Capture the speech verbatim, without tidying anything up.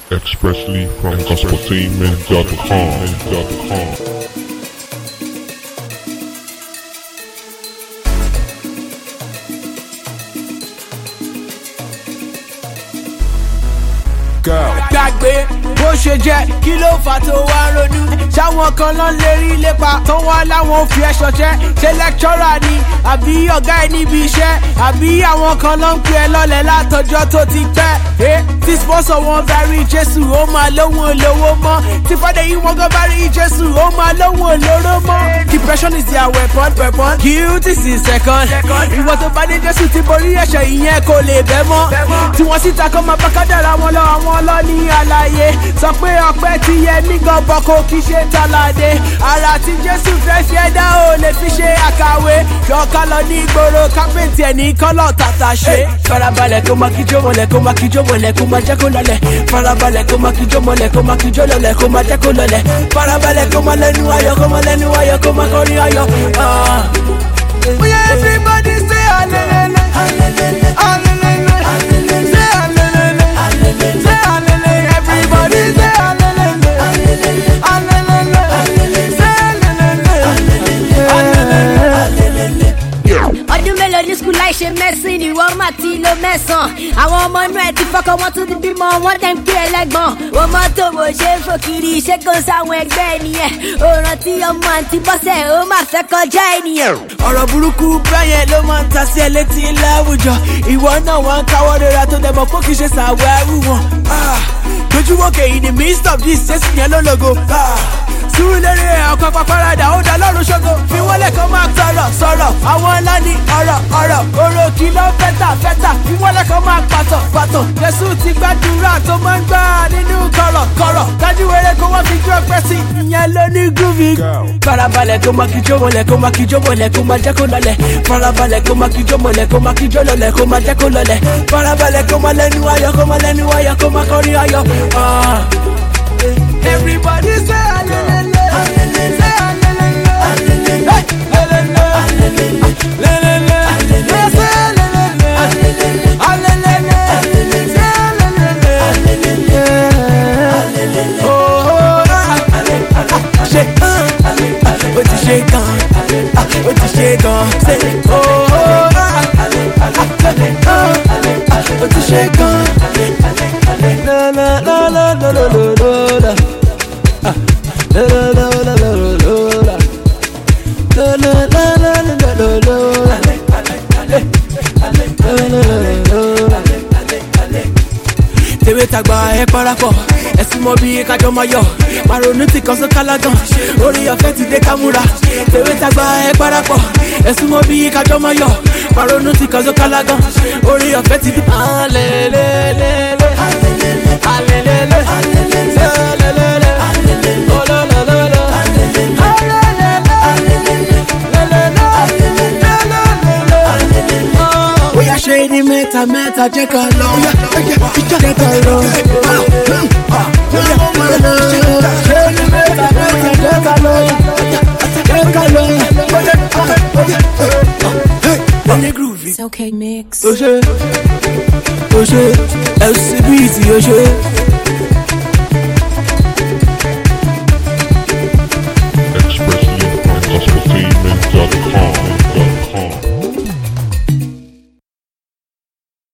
Expressly from gospeltainment dot com. Gbàgbé bó ṣe jẹ́ kí ló fà tó wá ronú. Ṣáwọn kan lọ lérí lépa tó wá láwọn fi ẹ̀ṣọ́ jẹ́. Ṣé lecturer ni àbí ọ̀gá ẹ̀ níbi iṣẹ́? Àbí àwọn kan ló ń pè ẹ́ lọ́lẹ̀ látọjọ́ tó ti pẹ́. Ẹ tí sponsor wọn bá rí Jésù ó máa lóhun olówó mọ́. Tí fọ́dẹ̀ yìí wọ́n gan bá rí Jésù ó máa lóhun olóró mọ́. Depression is their weapon weapon. Guilt is his second. Ìwọ tó bá dé Jésù ti borí ẹ̀ṣẹ̀ ìyẹn kò lè bẹ́ mọ́. Tí wọ́n sì ta kọ́ máa bá kádàrá wọn lọ àwọn lọ ní àlàyé. Sọ pé ọpẹ́ ti yẹ mí gan bọ́ kò kí ṣe tàlàdé. Ara tí Jésù fẹ́ fi ẹ̀dá ò lè fi ṣe àkàwé. Jọ̀ọ́ká lọ ní ìgboro kápẹ́ntì ẹ̀ ní kọ́lọ̀ tàtà ṣe. Farabalẹ̀ kó máa kíjó mọ́lẹ̀ kó máa kíjó mọ́lẹ̀ kó máa jẹ́ kó lọlẹ̀. Farabalẹ̀ kó máa kíjó mọ́lẹ̀ kó máa kíjó lọlẹ̀ kó máa jẹ́ kó lọlẹ̀. Farabalẹ̀ kó máa lẹ́nu ayọ̀ kó máa lẹ́nu ayọ̀ kó máa kọrin ayọ̀. Oya everybody say hallelujah, hallelujah, hallelujah, hallelujah, say hallelujah, hallelujah, say hallelujah, everybody say hallelujah, hallelujah, hallelujah, say hallelujah, hallelujah. Ọdún mélòó ní skul láì ṣe mẹ́sìn ni wọ́n máa ti lo mẹ́sàn-án. Àwọn ọmọ inú ẹ̀ ti fọkàn wọ́n tún ti bímọ wọ́n tẹ̀ ń pè é lẹ́gbọ̀n. Wọ́n mọ́tò mo ṣe é fòkìrì ṣé kò sáwọn ẹgbẹ́ ènìyàn. Òòrùn tí ọmọ àǹtí bọ́sẹ̀ ó máa fẹ́ kọjá ènìyàn. Ọ̀rọ̀ burúkú bẹ́yẹn ló máa ń ta sí ẹ létí láwùjọ. Ìwọ náà wọ́n ń káwọ́ rira tó dẹ̀ mọ̀ kó kì í ṣe ṣàwẹ́rù wọn. Dojúwòkè in the midst of this ṣẹ́sì yẹn ló lógo. Sùúrù lérí ọkọ̀ pàpàràdà ó dá lọ́rùn ṣogo. Fi wọ́n lẹ̀ kó máa sọ̀rọ̀ sọ̀rọ̀. Àwọn ńlá ní ọ̀rọ̀ ọ̀rọ̀. Oró kí ló fẹ́tà fẹ́tà. Fi wọ́n lẹ̀ kó máa pàtọ̀ pàtọ̀. Jésù ti gbàdúrà tó máa ń gbà nínú kọ̀rọ̀ kọ̀rọ̀. Dájú wẹrẹ kó wọ́n fi jó ọpẹ́ sí. Ìyẹn ló ní groovy. Farabalẹ̀ kó máa kíjó mọ́lẹ̀ kó máa kíjó mọ́lẹ̀ kó máa jẹ́ kó lọlẹ̀. Farabalẹ̀ kó máa kíjó mọ́lẹ̀ kó máa kíjó lọlẹ̀ kó máa jẹ́ kó lọlẹ̀. Farabalẹ̀ kó máa lẹ́nu ayọ̀ kó máa lẹ́nu ayọ̀ kó máa kọrin ayọ̀. Everybody say hallelujah, hallelujah, say hallelujah, hallelujah, hallelujah, hallelujah, hallelujah, say hallelujah, hallelujah, hallelujah, say hallelujah, hallelujah. Oh, shake, oh, ti shake gan, oh, ti shake gan, say, oh, oh, ti shake gan, la la la la la la la la. La la la la la la la la la la la la. Tèwé tàgbà ẹ parapọ̀ ẹ̀sùn mọ́ bí kájọ máa yọ̀ màrònú ti kàn sókà lágàn orí ọ̀fẹ́ ti dé kámúra. Tèwé tàgbà ẹ parapọ̀ ẹ̀sùn mọ́ bí kájọ máa yọ̀ màrònú ti kàn sókà lágàn orí ọ̀fẹ́ ti dé. Alelelele alelele alelele olololo oya ṣe ni mẹ́ta mẹ́ta jẹ́ ká lọ jẹ́ ká lọ ṣe ni mẹ́ta mẹ́ta jẹ́ ká lọ jẹ́ ká lọ. It's okay mix. Oṣé oṣé F C B ti oṣé.